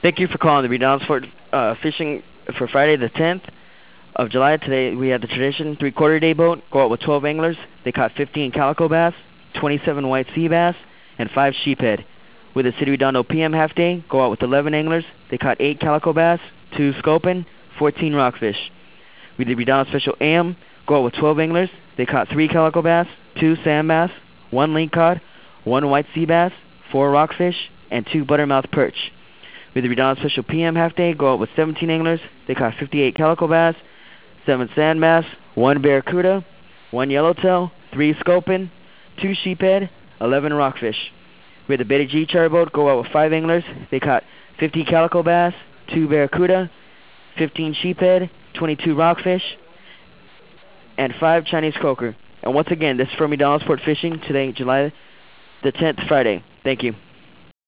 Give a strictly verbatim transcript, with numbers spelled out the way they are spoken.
Thank you for calling the Redown Sport uh, Fishing for Friday the tenth of July. Today we had the tradition three-quarter day boat go out with twelve anglers. They caught fifteen calico bass, twenty-seven white sea bass, and five sheephead. With the City Redondo P M half day, go out with eleven anglers. They caught eight calico bass, two sculpin, fourteen rockfish. With the Redondo Special A M, go out with twelve anglers. They caught three calico bass, two sand bass, one link cod, one white sea bass, four rockfish, and two buttermouth perch. With the Redondo Special P M half day, go out with seventeen anglers. They caught fifty-eight calico bass, seven sand bass, one barracuda, one yellowtail, three sculpin, two sheephead, eleven rockfish. With the Beta G charter boat, go out with five anglers. They caught fifty calico bass, two barracuda, fifteen sheephead, twenty-two rockfish, and five Chinese croaker. And once again, this is from Redondo Sport Fishing today, July the tenth, Friday. Thank you.